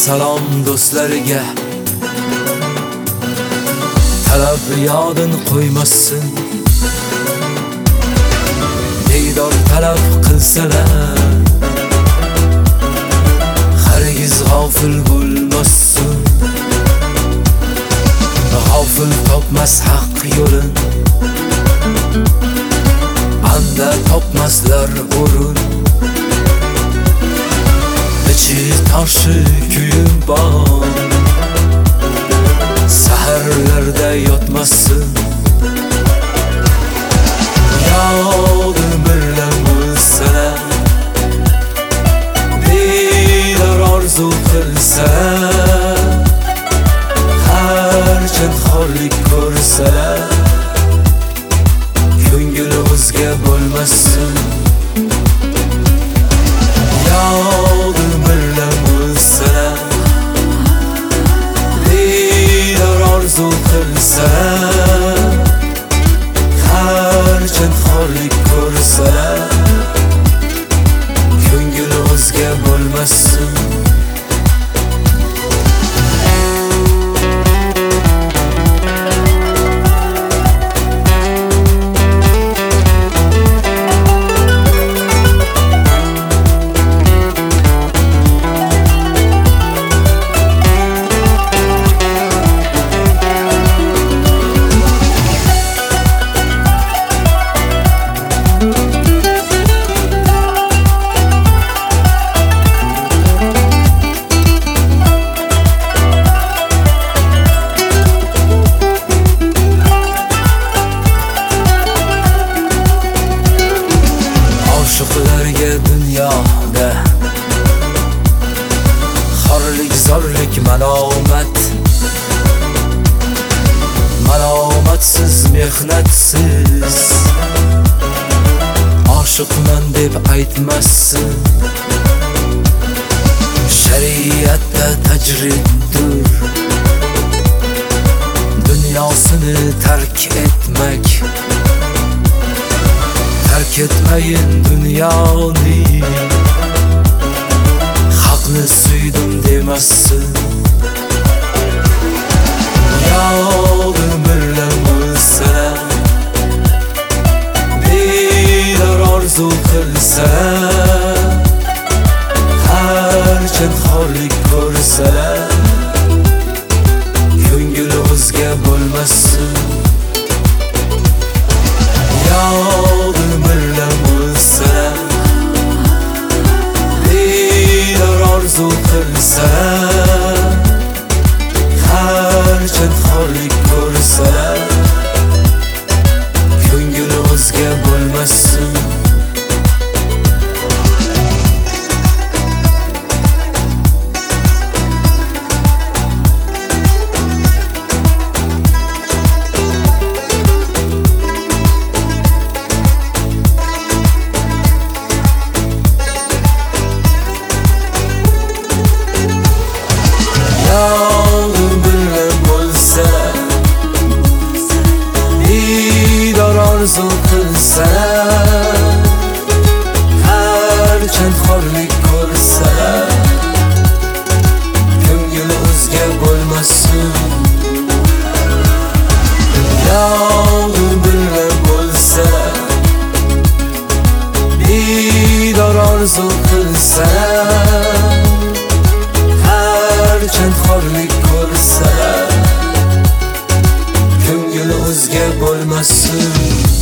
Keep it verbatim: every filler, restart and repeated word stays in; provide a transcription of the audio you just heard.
salom do'stlarga, talab yodin qo'ymasin. Diydor talab qilsalar, hargiz g'ofil bo'lmasin. G'ofil topmas haq yo'lin, anda topmaslar o'rin. İçi taşı kuyun bor, saharlarda yotmasın. Yo'g'im birlam bo'lsalar, diydor orzu qilsalar, harchand xorlik ko'rsalar, ko'ngli o'zga bo'lmasin. Yo'g'im birlam bo'lsalar, diydor orzu qilsalar, harchand xorlik ko'rsalar, ko'ngli o'zga bo'lmasin. Oshiqlarga dunyoda xorlik, zorlik, malomat, malomatsiz, mehnatsiz oshiqman deb aytmassin. Shariatda tajriddur, dunyosini tark etmak. Terk etmeyin dünyoni, haqni suydim demassin. Yo'g'im birlam bo'lsalar, diydor orzu qilsalar, harchand xorlik ko'rsalar, ko'ngli o'zga bo'lmasin. Yo'g'im birlam bo'lsalar, diydor orzu qilsalar, harchand xorlik ko'rsalar, ko'ngli o'zga bo'lmasin. Yo'g'im birlam bo'lsalar, diydor orzu qilsalar, harchand xorlik ko'rsalar, ko'ngli o'zga bo'lmasin. Yo'g'im birlam bo'lsalar, diydor orzu qilsalar, harchand xorlik ko'rsalar, ko'ngli o'zga bo'lmasin.